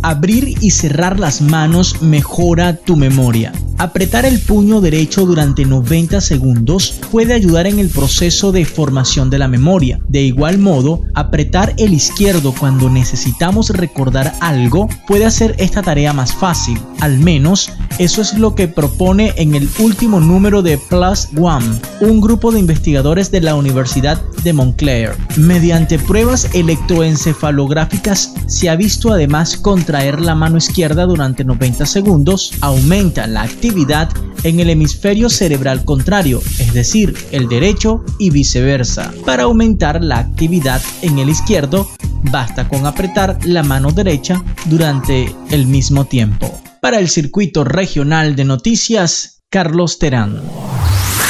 Abrir y cerrar las manos mejora tu memoria. Apretar el puño derecho durante 90 segundos puede ayudar en el proceso de formación de la memoria. De igual modo, apretar el izquierdo cuando necesitamos recordar algo puede hacer esta tarea más fácil. Al menos, eso es lo que propone en el último número de Plus One, un grupo de investigadores de la Universidad de Montclair. Mediante pruebas electroencefalográficas se ha visto además contraer la mano izquierda durante 90 segundos, aumenta la actividad en el hemisferio cerebral contrario, es decir, el derecho y viceversa. Para aumentar la actividad en el izquierdo, basta con apretar la mano derecha durante el mismo tiempo. Para el Circuito Regional de Noticias, Carlos Terán.